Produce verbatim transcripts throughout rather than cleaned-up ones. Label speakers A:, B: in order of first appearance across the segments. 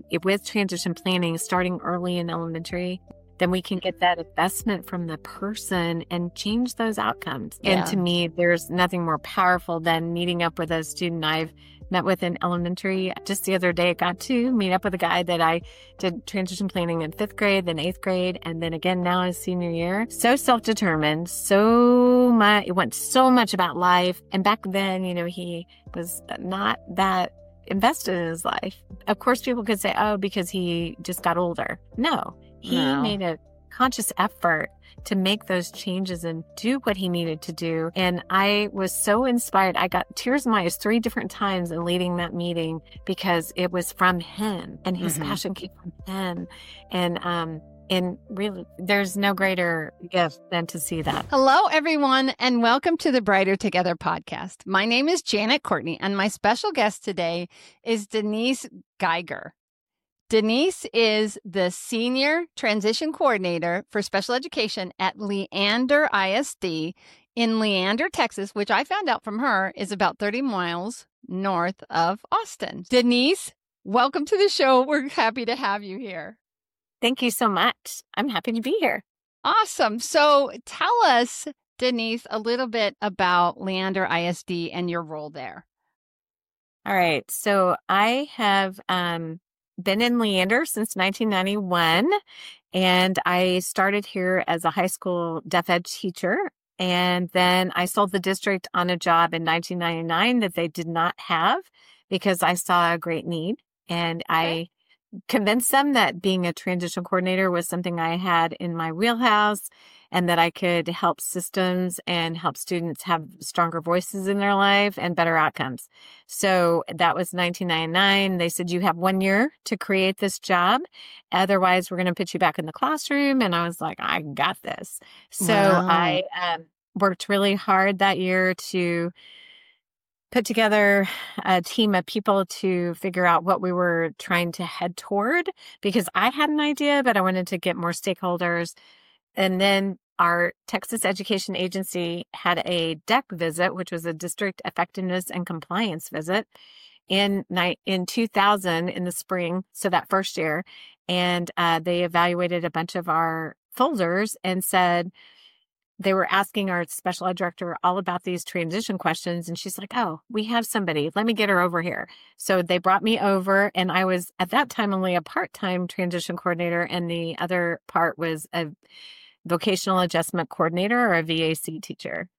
A: it, with transition planning, starting early in elementary, then we can get that investment from the person and change those outcomes.
B: Yeah.
A: And to me, there's nothing more powerful than meeting up with a student I've met with in elementary. Just the other day, I got to meet up with a guy that I did transition planning in fifth grade, then eighth grade, and then again now in senior year. So self-determined, so much, it went so much about life. And back then, you know, he was not that invested in his life. Of course, people could say, oh, because he just got older. No, he
B: No.
A: made a conscious effort to make those changes and do what he needed to do. And I was so inspired. I got tears in my eyes three different times in leading that meeting because it was from him and his
B: Mm-hmm.
A: passion came from him. And, um, and really, there's no greater gift than to see that.
B: Hello, everyone, and welcome to the Brighter Together podcast. My name is Janet Courtney, and my special guest today is Denise Geiger. Denise is the Senior Transition Coordinator for Special Education at Leander I S D in Leander, Texas, which I found out from her is about thirty miles north of Austin. Denise, welcome to the show. We're happy to have you here.
A: Thank you so much. I'm happy to be here.
B: Awesome. So tell us, Denise, a little bit about Leander I S D and your role there.
A: All right. So I have um, been in Leander since nineteen ninety-one, and I started here as a high school deaf ed teacher. And then I sold the district on a job in nineteen ninety-nine that they did not have because I saw a great need. And
B: Okay.
A: I convinced them that being a transition coordinator was something I had in my wheelhouse and that I could help systems and help students have stronger voices in their life and better outcomes. So that was nineteen ninety-nine. They said, you have one year to create this job. Otherwise, we're going to put you back in the classroom. And I was like, I got this. So
B: Wow.
A: I um, worked really hard that year to put together a team of people to figure out what we were trying to head toward, because I had an idea, but I wanted to get more stakeholders. And then our Texas Education Agency had a D E C visit, which was a district effectiveness and compliance visit in ni- in two thousand in the spring. So that first year. And uh, they evaluated a bunch of our folders and said, they were asking our special ed director all about these transition questions. And she's like, oh, we have somebody. Let me get her over here. So they brought me over, and I was at that time only a part-time transition coordinator. And the other part was a vocational adjustment coordinator or a V A C teacher.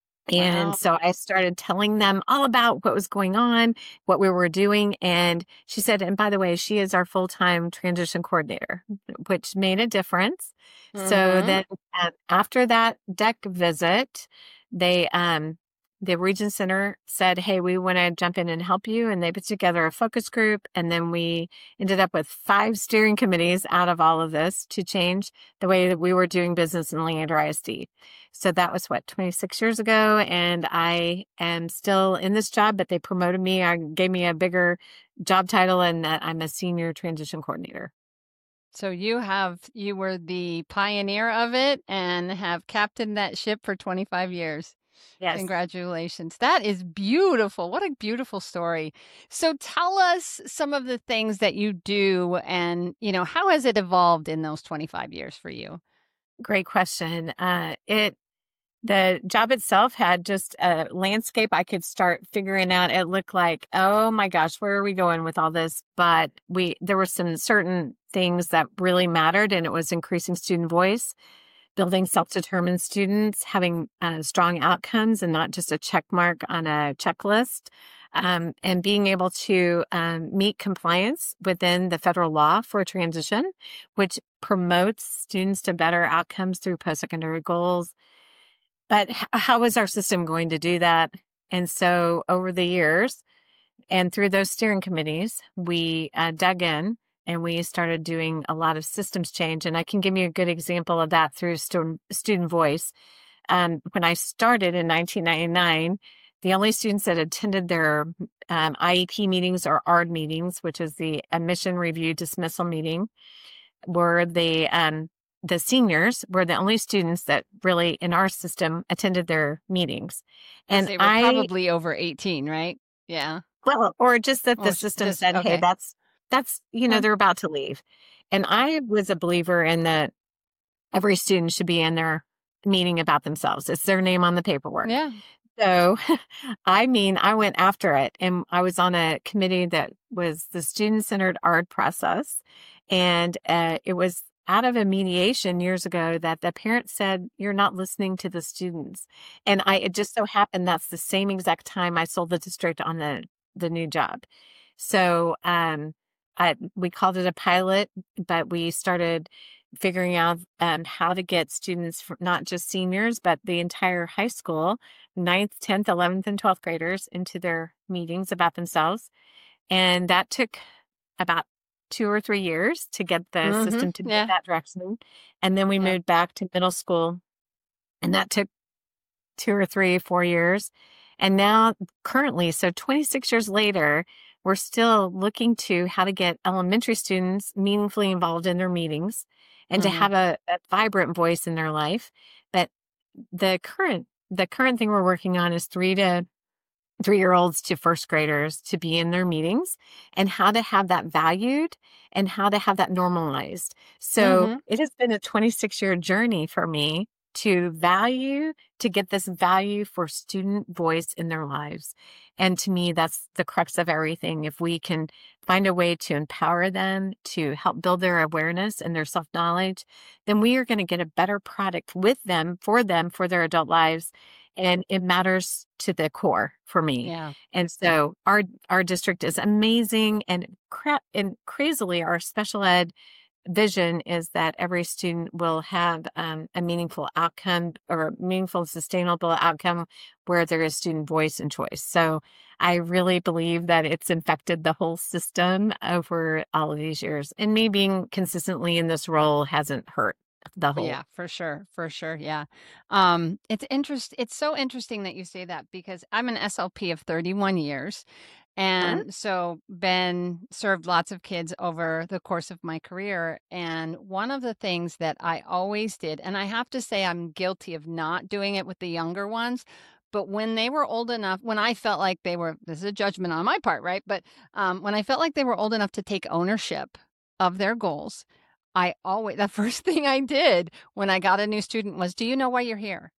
A: And
B: Wow.
A: so I started telling them all about what was going on, what we were doing. And she said, and by the way, she is our full-time transition coordinator, which made a difference. So
B: Mhm.
A: then um, after that D E C visit, they, um, the Region Center said, hey, we want to jump in and help you. And they put together a focus group. And then we ended up with five steering committees out of all of this to change the way that we were doing business in Leander I S D. So that was what, twenty-six years ago. And I am still in this job, but they promoted me. I gave me a bigger job title, and that I'm a senior transition coordinator.
B: So you have, you were the pioneer of it and have captained that ship for twenty-five years.
A: Yes.
B: Congratulations. That is beautiful. What a beautiful story. So tell us some of the things that you do and, you know, how has it evolved in those twenty-five years for you?
A: Great question. Uh, it, the job itself had just a landscape I could start figuring out. It looked like, oh my gosh, where are we going with all this? But we, there were some certain things that really mattered, and it was increasing student voice, building self-determined students, having uh, strong outcomes and not just a check mark on a checklist, um, and being able to um, meet compliance within the federal law for transition, which promotes students to better outcomes through post-secondary goals. But h- how is our system going to do that? And so over the years and through those steering committees, we uh, dug in and we started doing a lot of systems change. And I can give you a good example of that through stu- student voice. Um, when I started in nineteen ninety-nine, the only students that attended their um, I E P meetings or A R D meetings, which is the admission review dismissal meeting, were the um, the seniors were the only students that really in our system attended their meetings. And
B: they were
A: I,
B: probably over eighteen, right? Yeah.
A: well, or just that the
B: Or s-
A: system
B: just,
A: said, hey,
B: okay.
A: that's that's, you know,
B: Yeah.
A: they're about to leave. And I was a believer in that every student should be in their meeting about themselves. It's their name on the paperwork.
B: Yeah.
A: So, I mean, I went after it, and I was on a committee that was the student-centered art process. And uh, it was out of a mediation years ago that the parent said, "You're not listening to the students." And I, it just so happened that's the same exact time I sold the district on the the new job. So, um, I, we called it a pilot, but we started figuring out um, how to get students, for not just seniors, but the entire high school, ninth, tenth, eleventh, and twelfth graders into their meetings about themselves. And that took about two or three years to get the
B: Mm-hmm.
A: system to
B: Yeah.
A: move that direction. And then we
B: Yeah.
A: moved back to middle school, and that took two or three, four years. And now currently, so twenty-six years later, we're still looking to how to get elementary students meaningfully involved in their meetings and to
B: Mm-hmm.
A: have a, a vibrant voice in their life. But the current the current thing we're working on is three to three year olds to first graders to be in their meetings and how to have that valued and how to have that normalized. So
B: Mm-hmm.
A: it has been a twenty-six year journey for me to value, to get this value for student voice in their lives. And to me, that's the crux of everything. If we can find a way to empower them, to help build their awareness and their self knowledge, then we are going to get a better product with them, for them, for their adult lives. And it matters to the core for me.
B: Yeah.
A: And so our our district is amazing, and crap and crazily our special ed vision is that every student will have um, a meaningful outcome or a meaningful, sustainable outcome where there is student voice and choice. So I really believe that it's infected the whole system over all of these years. And me being consistently in this role hasn't hurt the whole.
B: Yeah, for sure. For sure. Yeah. Um, it's interest it's so interesting that you say that because I'm an S L P of thirty-one years. And so been served lots of kids over the course of my career. And one of the things that I always did, and I have to say I'm guilty of not doing it with the younger ones, but when they were old enough, when I felt like they were, this is a judgment on my part, right? But um, when I felt like they were old enough to take ownership of their goals, I always, the first thing I did when I got a new student was, do you know why you're here?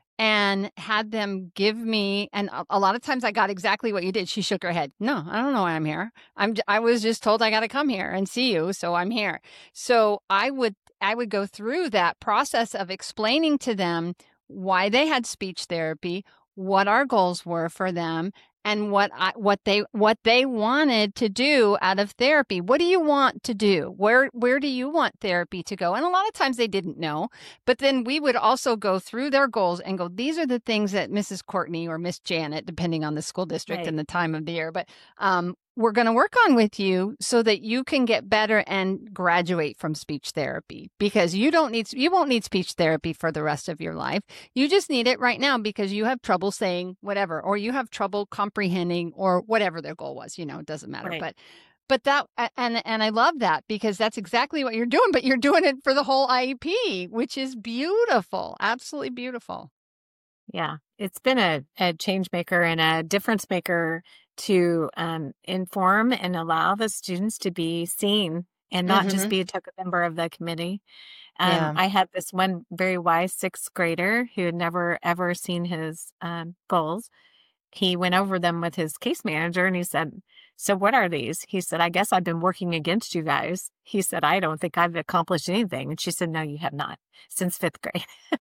B: And had them give me, and a, a lot of times I got exactly what you did. She shook her head. No, I don't know why I'm here. I'm, I was just told I got to come here and see you. So I'm here. So I would, I would go through that process of explaining to them why they had speech therapy, what our goals were for them, and what I, what they what they wanted to do out of therapy. What do you want to do? Where where do you want therapy to go? And a lot of times they didn't know. But then we would also go through their goals and go, these are the things that Missus Courtney or Miss Janet, depending on the school district
A: Right.
B: and the time of the year, but um, we're going to work on with you so that you can get better and graduate from speech therapy, because you don't need, you won't need speech therapy for the rest of your life. You just need it right now because you have trouble saying whatever, or you have trouble comprehending, or whatever their goal was, you know, it doesn't matter.
A: Right.
B: But But that, and and I love that because that's exactly what you're doing, but you're doing it for the whole I E P, which is beautiful. Absolutely beautiful.
A: Yeah, it's been a, a change maker and a difference maker to um, inform and allow the students to be seen and not just
B: Mhm.
A: be a token member of the committee. Um,
B: Yeah.
A: I had this one very wise sixth grader who had never, ever seen his um, goals. He went over them with his case manager and he said, "So what are these?" He said, "I guess I've been working against you guys." He said, "I don't think I've accomplished anything." And she said, "No, you have not, since fifth grade."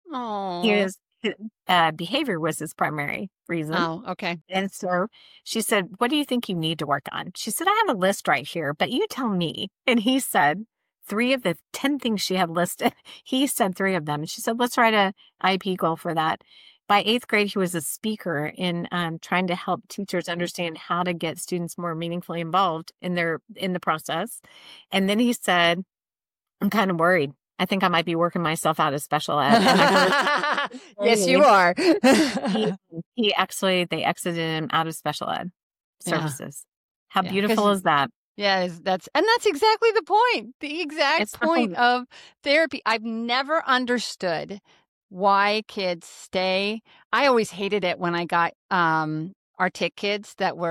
A: He
B: Oh.
A: was, uh, behavior was his primary reason.
B: Oh, okay.
A: And so she said, "What do you think you need to work on?" She said, "I have a list right here, but you tell me." And he said three of the ten things she had listed. He said three of them. And she said, "Let's write a I E P goal for that." By eighth grade, he was a speaker in um, trying to help teachers understand how to get students more meaningfully involved in their in the process. And then he said, "I'm kind of worried. I think I might be working myself out of special ed." And I go,
B: Yes, you are.
A: he, he actually, they exited him out of special ed
B: Yeah.
A: services. How
B: Yeah,
A: beautiful
B: 'cause-
A: is that?
B: Yeah, is- that's and that's exactly the point. The exact
A: It's the
B: point
A: point.
B: of therapy. I've never understood why kids stay. I always hated it when I got um our T I C kids that were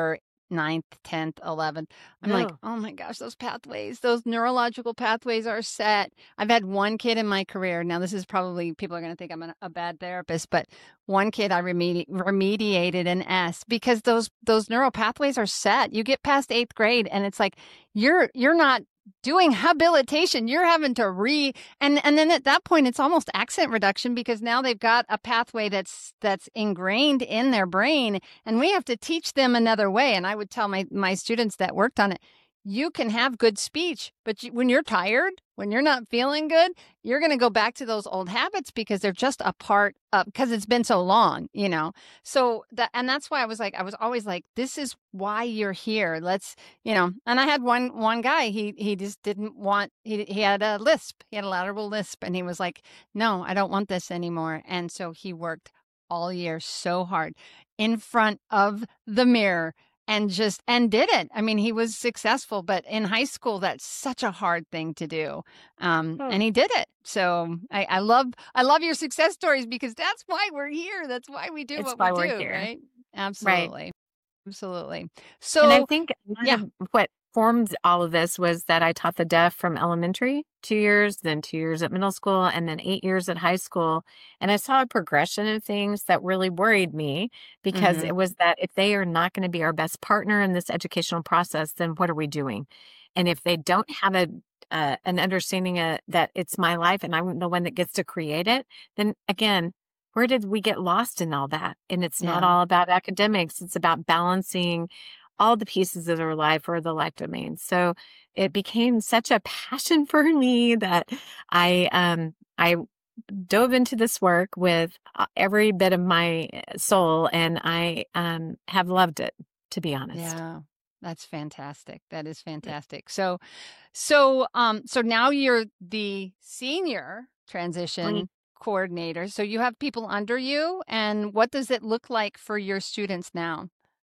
B: ninth, tenth, eleventh. I'm like,
A: Oh,
B: oh my gosh, those pathways, those neurological pathways are set. I've had one kid in my career. Now, this is probably, people are going to think I'm an, a bad therapist, but one kid I remedi- remediated an S because those those neural pathways are set. You get past eighth grade and it's like, you're you're not doing habilitation. You're having to re and and then at that point it's almost accent reduction because now they've got a pathway that's that's ingrained in their brain and we have to teach them another way. And I would tell my my students that worked on it, you can have good speech, but you, when you're tired, when you're not feeling good, you're going to go back to those old habits because they're just a part of, because it's been so long, you know? So that, and that's why I was like, I was always like, this is why you're here. Let's, you know, and I had one, one guy, he, he just didn't want, he, he had a lisp, he had a lateral lisp and he was like, no, I don't want this anymore. And so he worked all year so hard in front of the mirror and just and did it. I mean, he was successful, but in high school, that's such a hard thing to do, um,
A: oh,
B: and he did it. So I, I love I love your success stories because that's why we're here. That's why we do
A: it's
B: what we
A: why we're
B: do,
A: here.
B: right?
A: Right.
B: Absolutely, absolutely.
A: And I
B: So
A: think a lot
B: yeah,
A: of what formed all of this was that I taught the deaf from elementary, two years, then two years at middle school, and then eight years at high school. And I saw a progression of things that really worried me because
B: hmm
A: it was that if they are not going to be our best partner in this educational process, then what are we doing? And if they don't have a uh, an understanding of, that it's my life and I'm the one that gets to create it, then again, where did we get lost in all that? And it's not
B: yeah.
A: all about academics. It's about balancing all the pieces of their life or the life domain. So it became such a passion for me that I, um, I dove into this work with uh, every bit of my soul, and I, um, have loved it, to be honest.
B: Yeah, that's fantastic. That is fantastic. So, so, um, so now you're the senior
A: Right.
B: transition coordinator. So you have people under you, and what does it look like for your students now?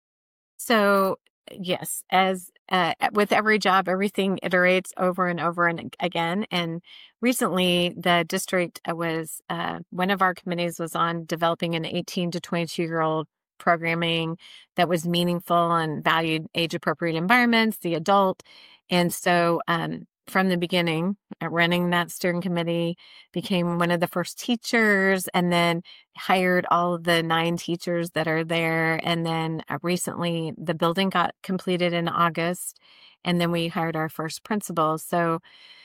A: So yes, as uh, with every job, everything iterates over and over and ag- again. And recently, the district uh, was uh, one of our committees was on developing an eighteen to twenty-two year old programming that was meaningful and valued age appropriate environments, the adult. And so, um, from the beginning, uh, running that steering committee, became one of the first teachers, and then hired all of the nine teachers that are there. And then uh, recently the building got completed in August. And then we hired our first principal. So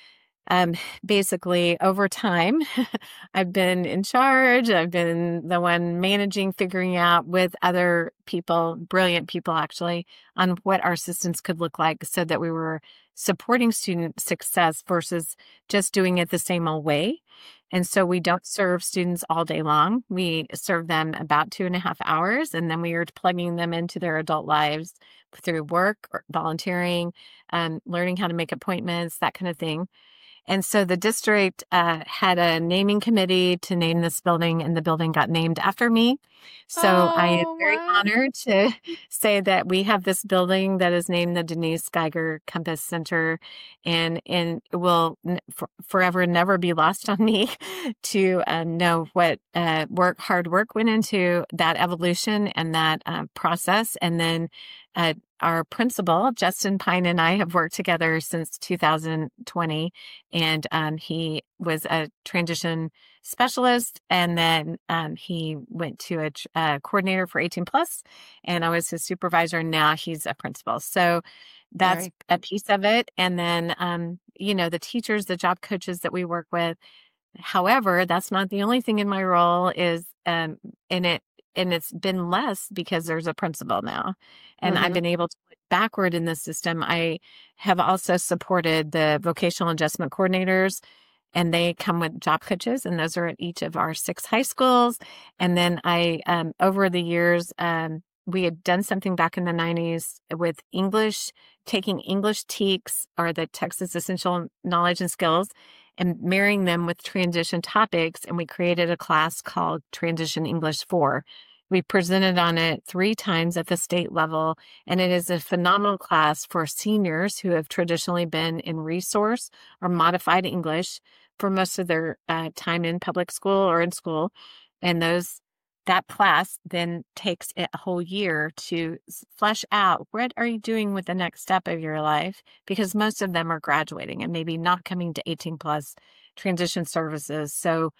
A: um, basically, over time, I've been in charge. I've been the one managing, figuring out with other people, brilliant people actually, on what our systems could look like so that we were supporting student success versus just doing it the same old way. And so we don't serve students all day long. We serve them about two and a half hours, and then we are plugging them into their adult lives through work, or volunteering, um, learning how to make appointments, that kind of thing. And so the district uh, had a naming committee to name this building, and the building got named after me. So I am
B: Oh,
A: very
B: wow.
A: honored to say that we have this building that is named the Denise Geiger Compass Center, and and it will n- for, forever never be lost on me to uh, know what uh, work, hard work went into that evolution and that uh, process, and then. Uh, our principal, Justin Pine, and I have worked together since two thousand twenty, and um, he was a transition specialist, and then um, he went to a, tr- a coordinator for eighteen plus, and I was his supervisor. And now he's a principal. So that's
B: Very,
A: a piece of it. And then, um, you know, the teachers, the job coaches that we work with. However, that's not the only thing in my role is um, in it. And it's been less because there's a principal now. And I've
B: hmm
A: been able to look backward in the system. I have also supported the vocational adjustment coordinators, and they come with job coaches, and those are at each of our six high schools. And then I, um, over the years, um, we had done something back in the nineties with English, taking English T E Ks, or the Texas Essential Knowledge and Skills, and marrying them with transition topics. And we created a class called Transition English four. We presented on it three times at the state level, and it is a phenomenal class for seniors who have traditionally been in resource or modified English for most of their uh, time in public school or in school. And those that class then takes a whole year to flesh out what are you doing with the next step of your life, because most of them are graduating and maybe not coming to eighteen plus transition services. So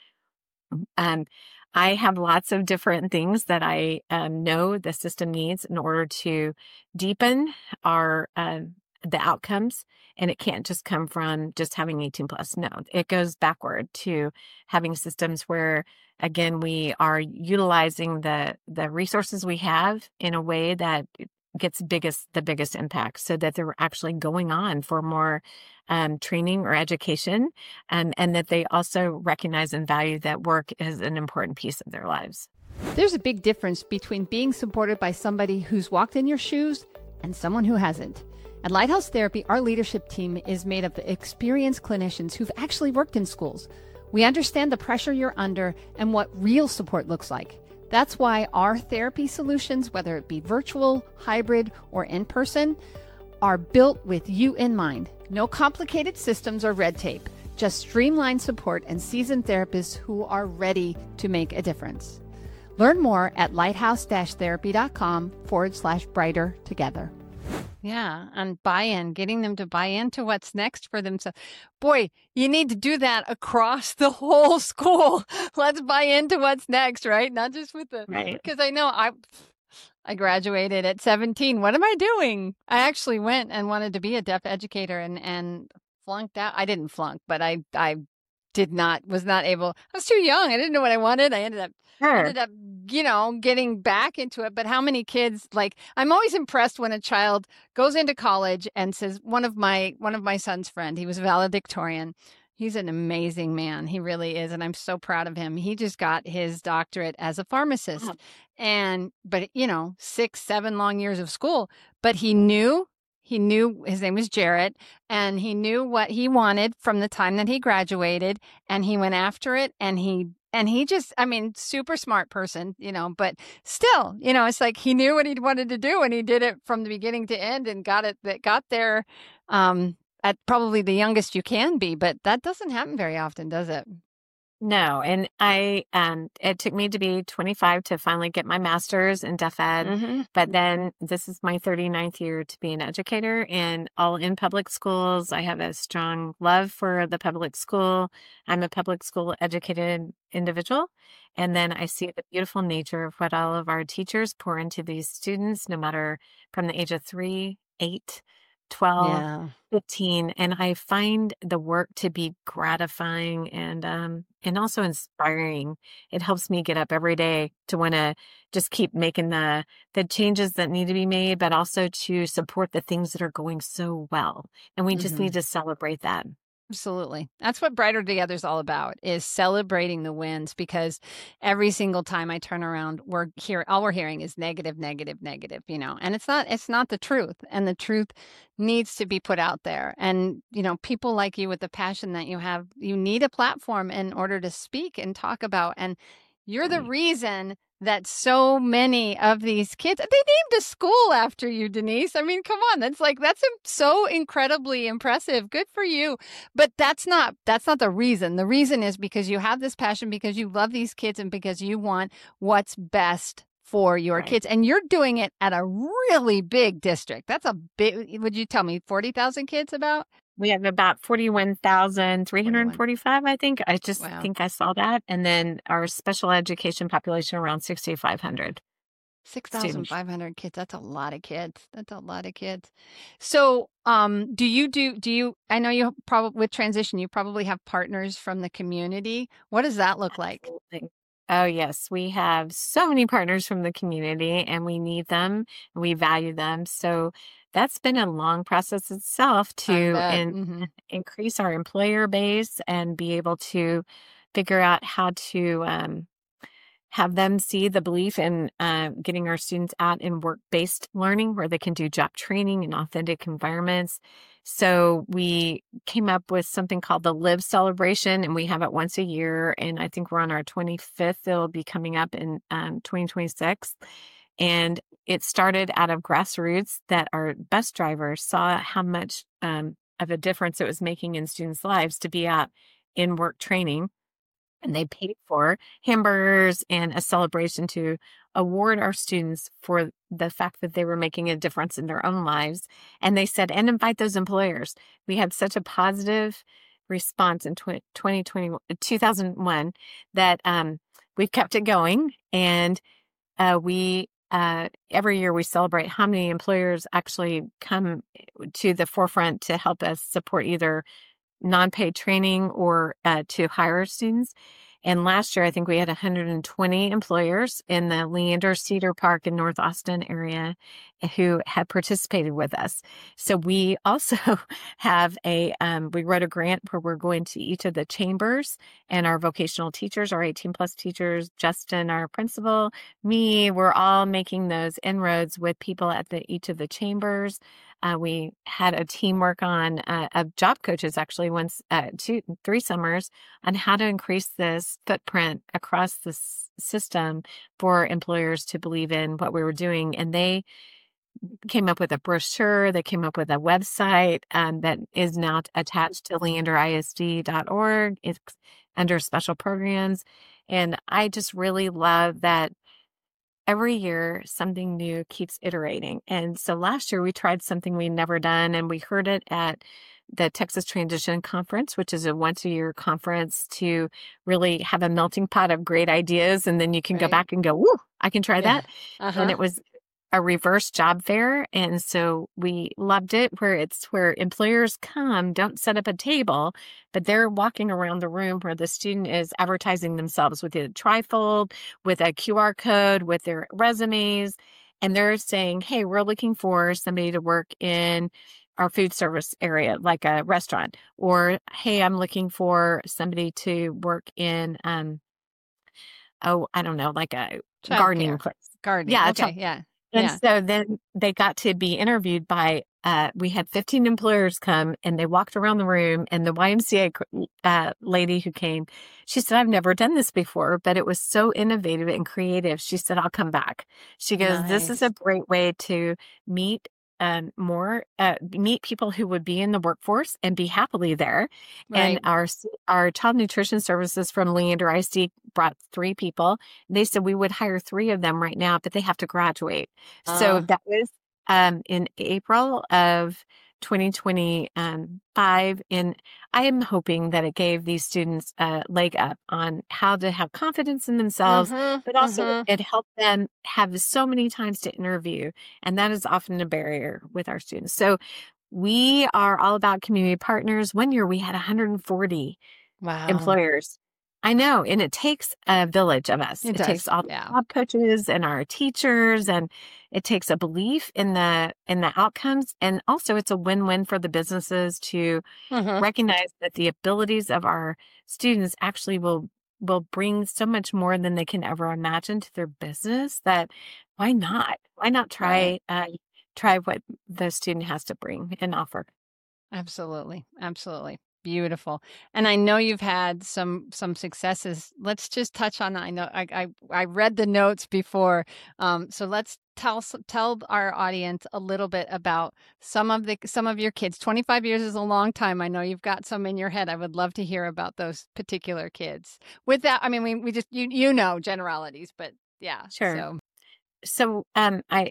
A: um, I have lots of different things that I um, know the system needs in order to deepen our uh, the outcomes. And it can't just come from just having eighteen plus. No, it goes backward to having systems where, again, we are utilizing the the resources we have in a way that gets biggest the biggest impact, so that they're actually going on for more um, training or education, um, and that they also recognize and value that work is an important piece of their lives.
B: There's a big difference between being supported by somebody who's walked in your shoes and someone who hasn't. At Lighthouse Therapy, our leadership team is made up of experienced clinicians who've actually worked in schools. We understand the pressure you're under and what real support looks like. That's why our therapy solutions, whether it be virtual, hybrid, or in person, are built with you in mind. No complicated systems or red tape, just streamlined support and seasoned therapists who are ready to make a difference. Learn more at lighthouse-therapy.com forward slash brighter together. Yeah, and buy-in, getting them to buy into what's next for themselves. Boy, you need to do that across the whole school. Let's buy into what's next, right? Not just with the,
A: Right.
B: because I know I I graduated at seventeen. What am I doing? I actually went and wanted to be a deaf educator and, and flunked out. I didn't flunk, but I, I did not, was not able, I was too young. I didn't know what I wanted. I ended up
A: Sure.
B: ended up, you know, getting back into it. But how many kids, like, I'm always impressed when a child goes into college and says, one of my, one of my son's friend, he was valedictorian. He's an amazing man. He really is. And I'm so proud of him. He just got his doctorate as a pharmacist.
A: Wow.
B: And, but, you know, six, seven long years of school, but he knew, he knew his name was Jarrett, and he knew what he wanted from the time that he graduated, and he went after it, and he And he just, I mean, super smart person, you know, but still, you know, it's like he knew what he wanted to do and he did it from the beginning to end and got it, that got there um, at probably the youngest you can be. But that doesn't happen very often, does it?
A: No, and I um it took me to be twenty-five to finally get my master's in deaf ed,
B: Mm-hmm.
A: but then this is my thirty-ninth year to be an educator, and all in public schools. I have a strong love for the public school. I'm a public school educated individual, and then I see the beautiful nature of what all of our teachers pour into these students, no matter from the age of three, eight, twelve,
B: Yeah.
A: fifteen, and I find the work to be gratifying and um and also inspiring. It helps me get up every day to want to just keep making the the changes that need to be made, but also to support the things that are going so well. And we just
B: Mm-hmm.
A: need to celebrate that.
B: Absolutely. That's what Brighter Together is all about, is celebrating the wins, because every single time I turn around, we're here, all we're hearing is negative, negative, negative, you know, and it's not, it's not the truth. And the truth needs to be put out there. And, you know, people like you with the passion that you have, you need a platform in order to speak and talk about. And you're the
A: Right.
B: reason that so many of these kids, they named a school after you, Denise. I mean, come on. That's like, that's so incredibly impressive. Good for you. But that's not, that's not the reason. The reason is because you have this passion, because you love these kids, and because you want what's best for your
A: Right.
B: kids. And you're doing it at a really big district. That's a big, would you tell me forty thousand kids about?
A: We have about forty-one thousand three hundred forty-five, I think. I just
B: Wow.
A: think I saw that. And then our special education population around sixty-five hundred.
B: six thousand five hundred kids. That's a lot of kids. That's a lot of kids. So, um, do you do, do you, I know you probably, with transition, you probably have partners from the community. What does that look like?
A: Absolutely. Oh, yes. We have so many partners from the community, and we need them. And we value them. So that's been a long process itself to in,
B: Mm-hmm.
A: increase our employer base and be able to figure out how to um, have them see the belief in uh, getting our students out in work-based learning, where they can do job training in authentic environments. So we came up with something called the Live Celebration, and we have it once a year. And I think we're on our twenty-fifth. It'll be coming up in um, twenty twenty-six. And it started out of grassroots, that our bus drivers saw how much um, of a difference it was making in students' lives to be out in work training. And they paid for hamburgers and a celebration to award our students for the fact that they were making a difference in their own lives. And they said, and invite those employers. We had such a positive response in twenty twenty, two thousand one that um, we've kept it going. And uh, we uh, every year we celebrate how many employers actually come to the forefront to help us support either non-paid training or uh, to hire students. And last year, I think we had one hundred twenty employers in the Leander Cedar Park in North Austin area who had participated with us. So we also have a, um, we wrote a grant where we're going to each of the chambers and our vocational teachers, our eighteen plus teachers, Justin, our principal, me, we're all making those inroads with people at the each of the chambers. Uh, we had a team work on uh, of job coaches actually once, uh, two, three summers on how to increase this footprint across the s- system for employers to believe in what we were doing. And they came up with a brochure. They came up with a website um, that is now attached to leander I S D dot org. It's under special programs. And I just really love that every year something new keeps iterating. And so last year we tried something we'd never done, and we heard it at the Texas Transition Conference, which is a once a year conference to really have a melting pot of great ideas. And then you can go
B: Right.
A: back and go, woo, I can try
B: Yeah.
A: that.
B: Uh-huh.
A: And it was a reverse job fair. And so we loved it, where it's where employers come, don't set up a table, but they're walking around the room where the student is advertising themselves with a trifold, with a Q R code, with their resumes. And they're saying, hey, we're looking for somebody to work in our food service area, like a restaurant, or, hey, I'm looking for somebody to work in, um, oh, I don't know, like a gardening
B: Childcare.
A: place.
B: Gardening.
A: Yeah, a
B: Okay. Yeah.
A: and
B: Yeah.
A: so then they got to be interviewed by, uh, we had fifteen employers come, and they walked around the room, and the Y M C A uh, lady who came, she said, I've never done this before, but it was so innovative and creative. She said, I'll come back. She goes, this is
B: Nice.
A: a great way to meet um, more, uh, meet people who would be in the workforce and be happily there. And
B: Right.
A: our, s- our child nutrition services from Leander I S D brought three people. They said we would hire three of them right now, but they have to graduate. So
B: Uh,
A: that was um, in April of twenty twenty-five. And I am hoping that it gave these students a leg up on how to have confidence in themselves,
B: mhm.
A: but also
B: Mhm.
A: it helped them have so many times to interview. And that is often a barrier with our students. So we are all about community partners. One year we had one hundred forty
B: Wow.
A: employers. I know. And it takes a village of us.
B: It
A: It
B: does.
A: takes all the
B: Yeah.
A: job coaches and our teachers, and it takes a belief in the in the outcomes. And also it's a win-win for the businesses to
B: Mhm.
A: recognize that the abilities of our students actually will will bring so much more than they can ever imagine to their business, that why not? Why not
B: Right.
A: try uh, try what the student has to bring and offer?
B: Absolutely. Absolutely. Beautiful. And I know you've had some some successes. Let's just touch on that. I know I I, I read the notes before. Um, so let's tell s- tell our audience a little bit about some of the some of your kids. twenty-five years is a long time. I know you've got some in your head. I would love to hear about those particular kids. With that, I mean, we we just you you know generalities, but yeah.
A: Sure.
B: So
A: So um I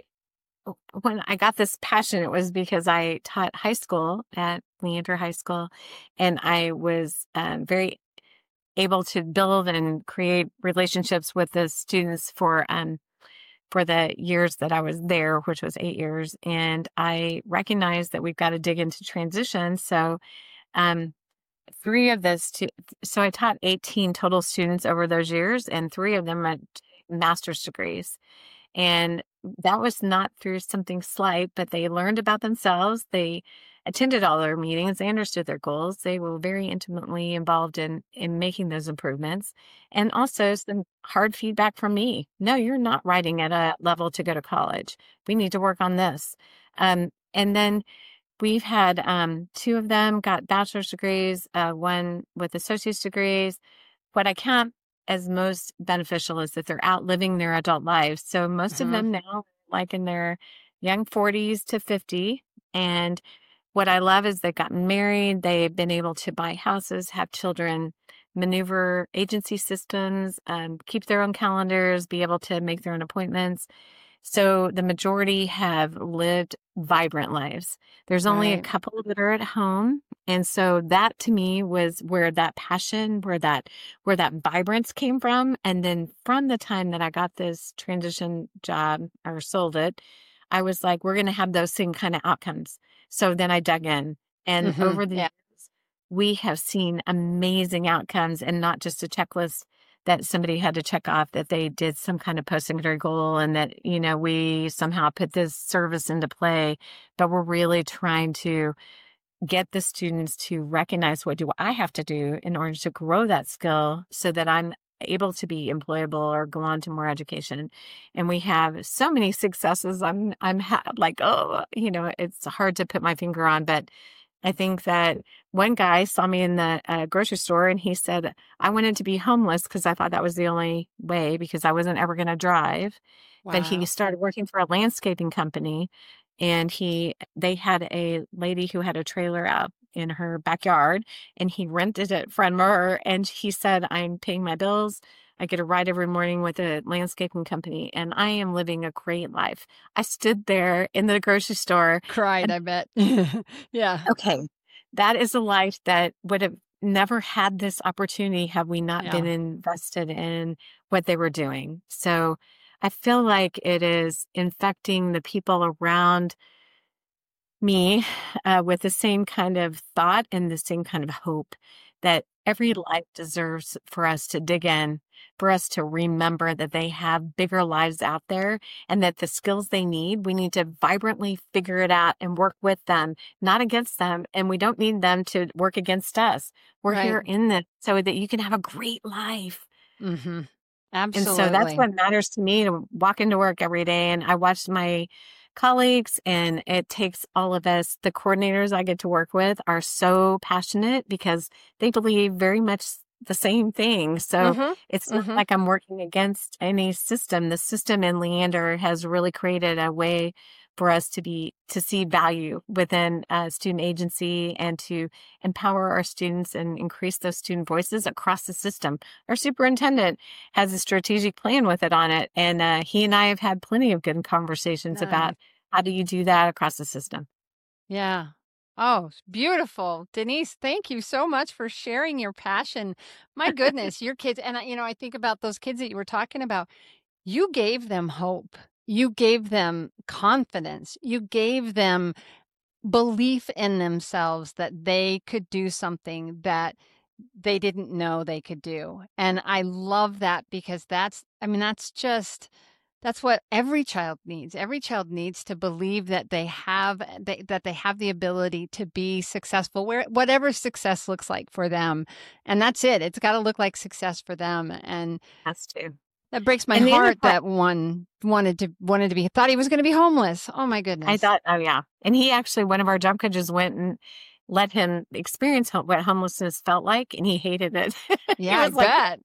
A: when I got this passion, it was because I taught high school at Leander High School, and I was um, very able to build and create relationships with the students for um, for the years that I was there, which was eight years. And I recognized that we've got to dig into transition. So um, three of those, stu- so I taught eighteen total students over those years, and three of them had master's degrees. And that was not through something slight, but they learned about themselves. They attended all their meetings. They understood their goals. They were very intimately involved in, in making those improvements. And also some hard feedback from me. No, you're not writing at a level to go to college. We need to work on this. Um, and then we've had um, two of them got bachelor's degrees, uh, one with associate's degrees. What I count as most beneficial is that they're out living their adult lives. So most of
B: mhm.
A: them now, like in their young forties to fifty. And what I love is they've gotten married, they've been able to buy houses, have children, maneuver agency systems, um, keep their own calendars, be able to make their own appointments. So the majority have lived vibrant lives. There's only a
B: Right.
A: couple that are at home. And so that to me was where that passion, where that, where that vibrance came from. And then from the time that I got this transition job or sold it, I was like, we're going to have those same kind of outcomes. So then I dug in, and
B: Mm-hmm.
A: over the
B: Yeah.
A: years, we have seen amazing outcomes, and not just a checklist that somebody had to check off that they did some kind of post-secondary goal, and that, you know, we somehow put this service into play, but we're really trying to get the students to recognize, what do I have to do in order to grow that skill so that I'm able to be employable or go on to more education. And we have so many successes. I'm, I'm ha- like, oh, you know, it's hard to put my finger on, but I think that one guy saw me in the uh, grocery store, and he said, I wanted to be homeless because I thought that was the only way, because I wasn't ever going to drive. But he
B: Wow.
A: started working for a landscaping company, and he they had a lady who had a trailer out in her backyard, and he rented it from her. And he said, I'm paying my bills. I get a ride every morning with a landscaping company, and I am living a great life. I stood there in the grocery store.
B: Cried, I bet. Yeah.
A: Okay, that is a life that would have never had this opportunity had we not been
B: Yeah.
A: invested in what they were doing. So I feel like it is infecting the people around me uh, with the same kind of thought and the same kind of hope that every life deserves for us to dig in, for us to remember that they have bigger lives out there, and that the skills they need, we need to vibrantly figure it out and work with them, not against them. And we don't need them to work against us. We're
B: Right.
A: here in this so that you can have a great life.
B: Mm-hmm.
A: And so that's
B: Absolutely.
A: what matters to me, to walk into work every day. And I watch my colleagues, and it takes all of us. The coordinators I get to work with are so passionate because they believe very much the same thing. So
B: Mm-hmm.
A: it's not
B: Mm-hmm.
A: like I'm working against any system. The system in Leander has really created a way for us to be, to see value within a student agency and to empower our students and increase those student voices across the system. Our superintendent has a strategic plan with it on it. And uh, he and I have had plenty of good conversations
B: Nice.
A: about how do you do that across the system.
B: Yeah. Oh, it's beautiful. Denise, thank you so much for sharing your passion. My goodness, your kids, and I, you know, I think about those kids that you were talking about. You gave them hope. You gave them confidence. You gave them belief in themselves that they could do something that they didn't know they could do. And I love that, because that's, I mean, that's just, that's what every child needs. Every child needs to believe that they have they, that they have the ability to be successful, where whatever success looks like for them. And that's it. It's got to look like success for them. And
A: Has to.
B: that breaks my
A: And the other
B: heart
A: part,
B: that one wanted to wanted to be thought he was going to be homeless. Oh my
A: I
B: goodness.
A: thought, oh yeah. And he actually, one of our job coaches went and let him experience ho- what homelessness felt like, and he hated it. He
B: Yeah, I
A: was like,
B: bet.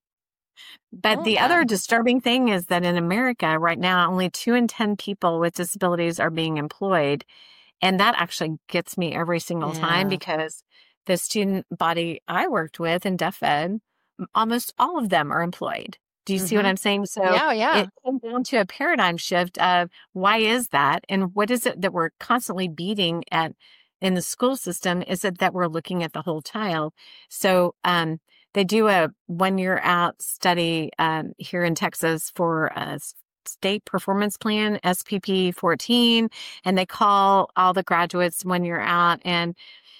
A: but
B: Oh
A: the
B: yeah.
A: other disturbing thing is that in America right now, only two in ten people with disabilities are being employed. And that actually gets me every single time,
B: Yeah.
A: because the student body I worked with in Deaf Ed, m- almost all of them are employed. Do you see what
B: Mm-hmm.
A: I'm saying? So
B: Yeah, yeah.
A: it came down to a paradigm shift of why is that? And what is it that we're constantly beating at in the school system? Is it that we're looking at the whole child? So um, they do a one year out study um, here in Texas for a s- state performance plan, S P P fourteen, and they call all the graduates one year out. And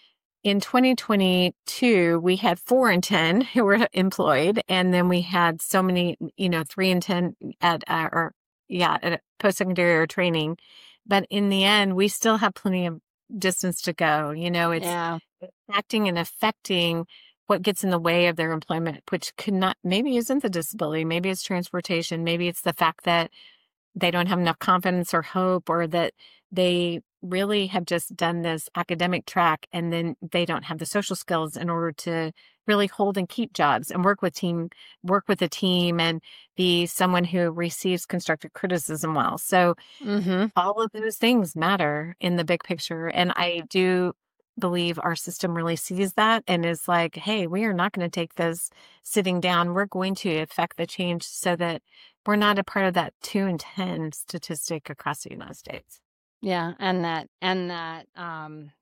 A: in twenty twenty-two, we had four in ten who were employed. And then we had so many, you know, three in ten at, uh, or yeah, at post-secondary or training. But in the end, we still have plenty of distance to go. You know, it's
B: Yeah.
A: acting and affecting what gets in the way of their employment, which could not, maybe isn't the disability, maybe it's transportation, maybe it's the fact that they don't have enough confidence or hope, or that they really have just done this academic track and then they don't have the social skills in order to really hold and keep jobs and work with team, work with a team and be someone who receives constructive criticism well. So
B: Mm-hmm.
A: all of those things matter in the big picture. And I do believe our system really sees that and is like, hey, we are not going to take this sitting down. We're going to affect the change so that we're not a part of that two in ten statistic across the United States.
B: Yeah. And that, and that, um,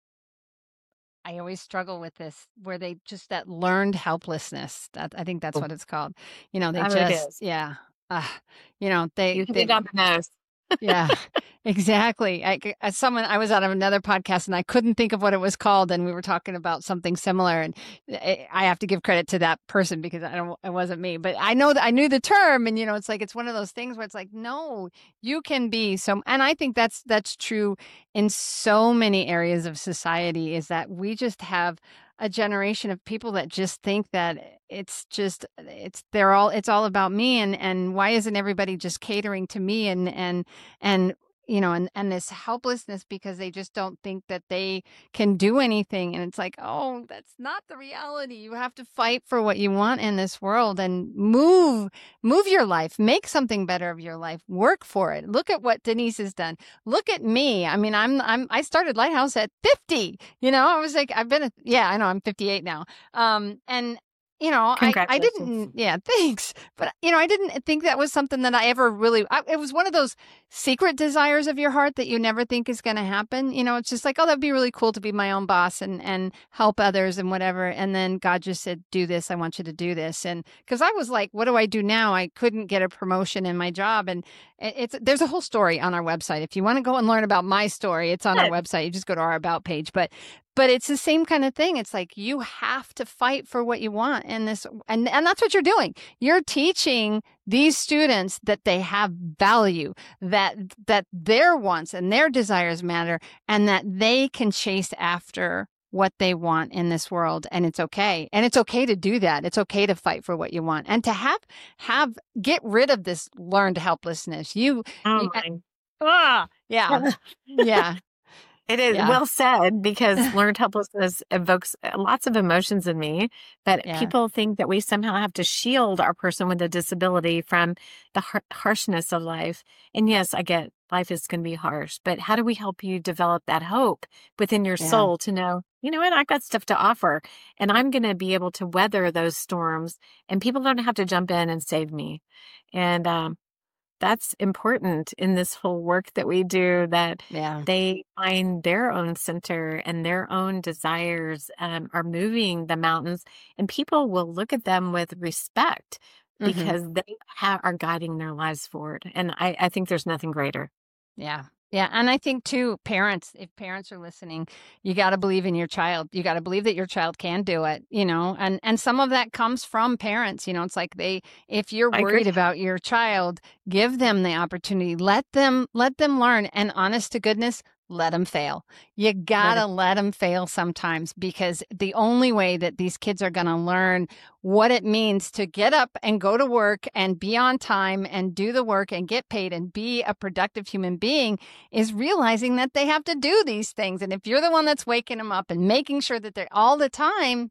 B: I always struggle with this where they just that learned helplessness. That I think that's
A: Oh,
B: what it's called. You know, they
A: oh, it
B: just,
A: is.
B: yeah. Uh, you know, they,
A: You hit
B: they,
A: it on the nose.
B: yeah, exactly. I, c- as someone, I was out of another podcast and I couldn't think of what it was called, and we were talking about something similar. And I, I have to give credit to that person because I don't, it wasn't me, but I know that I knew the term, and you know, it's like it's one of those things where it's like, no, you can be so. And I think that's that's true in so many areas of society. Is that we just have a generation of people that just think that it's just it's they're all it's all about me, and and why isn't everybody just catering to me, and and and you know and and this helplessness because they just don't think that they can do anything. And it's like, oh, that's not the reality. You have to fight for what you want in this world and move move your life, make something better of your life, work for it. Look at what Denise has done. Look at me. I mean, i'm i'm I started Lighthouse at fifty. You know, I was like, I've been a, yeah, I know, I'm fifty-eight now. um and you know, I, I
A: Congratulations.
B: didn't, yeah, thanks. But, you know, I didn't think that was something that I ever really, I, it was one of those secret desires of your heart that you never think is going to happen. You know, it's just like, oh, that'd be really cool to be my own boss and, and help others and whatever. And then God just said, do this. I want you to do this. And because I was like, what do I do now? I couldn't get a promotion in my job. And it's, there's a whole story on our website. If you want to go and learn about my story, it's on our website. You just go to our about page. But But it's the same kind of thing. It's like you have to fight for what you want in this. And, and that's what you're doing. You're teaching these students that they have value, that that their wants and their desires matter, and that they can chase after what they want in this world. And it's okay. And it's okay to do that. It's okay to fight for what you want and to have, have, get rid of this learned helplessness. You,
A: Oh
B: you
A: my.
B: ah, yeah, yeah.
A: It is
B: Yeah.
A: well said, because learned helplessness evokes lots of emotions in me, but
B: Yeah.
A: people think that we somehow have to shield our person with a disability from the har- harshness of life. And yes, I get life is going to be harsh, but how do we help you develop that hope within your
B: Yeah.
A: soul to know, you know what, I've got stuff to offer and I'm going to be able to weather those storms, and people don't have to jump in and save me. And, um, that's important in this whole work that we do, that
B: Yeah.
A: they find their own center and their own desires um, are moving the mountains, and people will look at them with respect
B: Mhm.
A: because they ha- are guiding their lives forward. And I, I think there's nothing greater.
B: Yeah. Yeah. And I think too, parents, if parents are listening, you got to believe in your child. You got to believe that your child can do it, you know, and, and some of that comes from parents. You know, it's like they, if you're
A: I
B: worried
A: agree.
B: about your child, give them the opportunity, let them, let them learn. And honest to goodness, let them fail. You gotta let them fail sometimes, because the only way that these kids are going to learn what it means to get up and go to work and be on time and do the work and get paid and be a productive human being is realizing that they have to do these things. And if you're the one that's waking them up and making sure that they're all the time,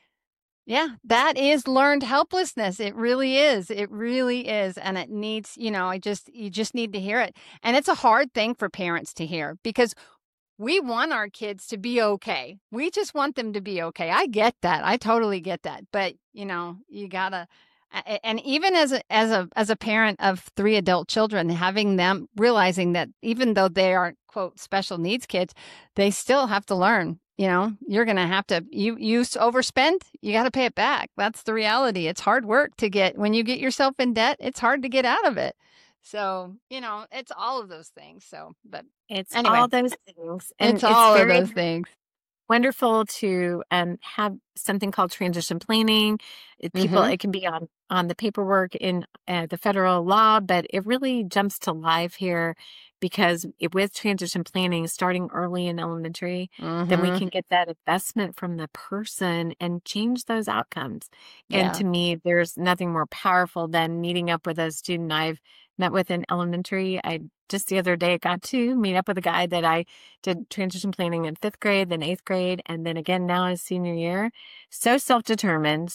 B: yeah, that is learned helplessness. It really is. It really is. And it needs, you know, I just, you just need to hear it. And it's a hard thing for parents to hear, because we want our kids to be okay. We just want them to be okay. I get that. I totally get that. But, you know, you gotta, and even as a, as a, as a parent of three adult children, having them realizing that even though they aren't, quote, special needs kids, they still have to learn. You know, you're going to have to, you, you overspend, you got to pay it back. That's the reality. It's hard work to get, when you get yourself in debt, it's hard to get out of it. So, you know, it's all of those things. So, but
A: It's
B: anyway,
A: all those things. And
B: it's all
A: it's
B: of
A: very
B: those things.
A: wonderful to um, have something called transition planning. It, people,
B: Mhm.
A: it can be on on the paperwork in uh, the federal law, but it really jumps to life here, because it, with transition planning, starting early in elementary, then we
B: Mhm.
A: can get that investment from the person and change those outcomes. And
B: Yeah.
A: to me, there's nothing more powerful than meeting up with a student I've met with in elementary. I just the other day got to meet up with a guy that I did transition planning in fifth grade, then eighth grade, and then again now his senior year. So self-determined,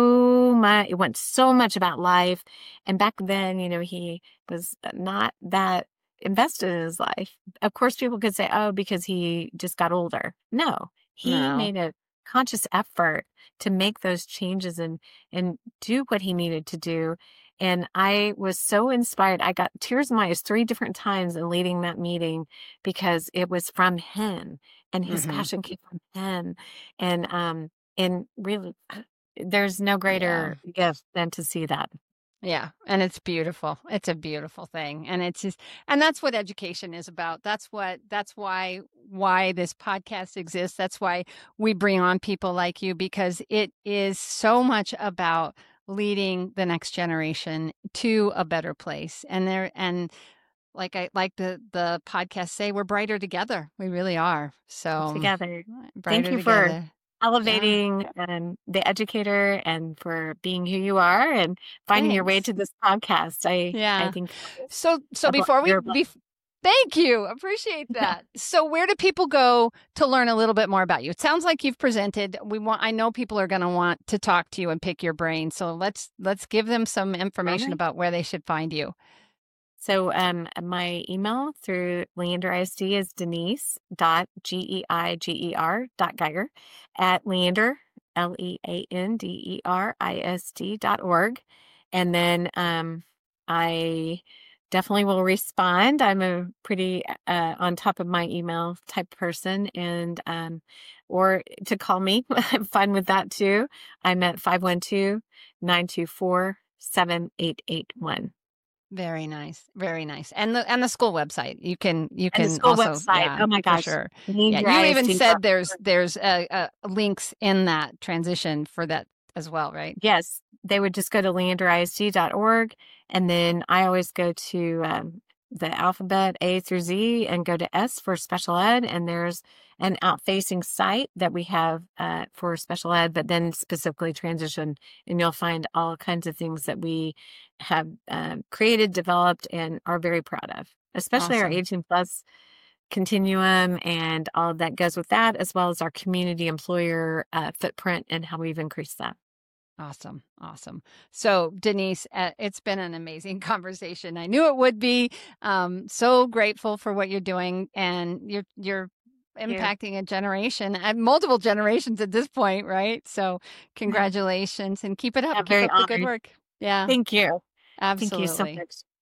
A: so much, it went so much about life. And back then, you know, he was not that invested in his life. Of course, people could say, oh, because he just got older. No, He
B: No.
A: made a conscious effort to make those changes and and do what he needed to do. And I was so inspired. I got tears in my eyes three different times in leading that meeting because it was from him and his
B: Mm-hmm.
A: passion came from him. And um and really uh, there's no
B: Yeah.
A: greater gift than to see that.
B: Yeah, and it's beautiful. It's a beautiful thing. And it's just and that's what education is about. That's what that's why why this podcast exists. That's why we bring on people like you, because it is so much about leading the next generation to a better place. And there and like I like the the podcast say, we're brighter together. We really are. So um,
A: Together. Thank
B: brighter
A: you for
B: together. Yeah.
A: elevating um, the educator and for being who you are and finding your way
B: Thanks.
A: to this podcast. I I
B: Yeah.
A: think
B: So so
A: a bl-
B: before we
A: you're a blessing.
B: bef- thank you. Appreciate that. So where do people go to learn a little bit more about you? It sounds like you've presented. We want I know people are going to want to talk to you and pick your brain. So let's let's give them some information
A: Right.
B: about where they should find you.
A: So um, my email through Leander I S D is Denise dot G E I G E R dot Geiger at Leander, L E A N D E R I S D dot org. And then um, I definitely will respond. I'm a pretty uh, on top of my email type person, and um, or to call me, I'm fine with that too. I'm at five one two, nine two four, seven eight eight one.
B: Very nice. Very nice. And the and the school website. You can you
A: And the
B: can
A: school
B: also
A: website,
B: yeah,
A: oh my
B: for
A: gosh,
B: sure. Yeah,
A: Leander
B: you even
A: I S D.
B: said there's there's uh, uh, links in that transition for that as well, right?
A: Yes, they would just go to leander I S D dot org, and then I always go to um, the alphabet A through Z and go to S for special ed, and there's an out-facing site that we have uh, for special ed, but then specifically transition, and you'll find all kinds of things that we have um, created, developed, and are very proud of, especially our
B: Awesome.
A: eighteen plus continuum and all that goes with that, as well as our community employer uh, footprint and how we've increased that.
B: Awesome. Awesome. So, Denise, uh, it's been an amazing conversation. I knew it would be. Um, so grateful for what you're doing, and you're you're impacting a generation and multiple generations at this point, right? So, congratulations and keep it up.
A: I'm
B: Keep
A: very
B: up the good
A: honored.
B: work. Yeah,
A: Thank you. Thank you so
B: absolutely.
A: much.